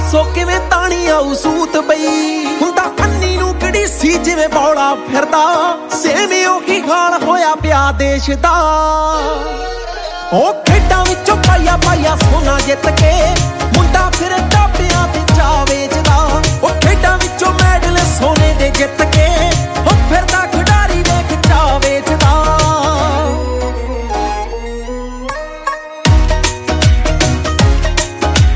ਦੱਸੋ ਕਿਵੇਂ ਤਾਣੀ ਆਊ ਸੂਤ ਬਈ ਹੁੰਦਾ ਅੰਨੀ ਨੂੰ ਕਿਹੜੀ ਸੀ ਜਿਵੇਂ ਬੌਲਾ ਫਿਰਦਾ ਸੇਮ ਉਹੀ ਹਾਲ ਹੋਇਆ ਪਿਆ ਦੇਸ਼ ਦਾ ਉਹ ਖੇਡਾਂ ਵਿੱਚੋਂ ਪਾਇਆ ਸੋਨਾ ਜਿੱਤ ਕੇ ਮੁੰਡਾ ਫਿਰ ਟਾਪਿਆਂ ਤੇ ਚਾ ਵੇਚਦਾ ਉਹ ਖੇਡਾਂ ਵਿੱਚੋਂ ਮੈਡਲ ਸੋਨੇ ਦੇ ਜਿੱਤ ਕੇ